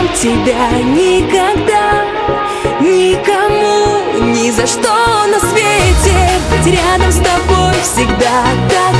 тебя никогда, никому, ни за что на свете. Быть рядом с тобой всегда так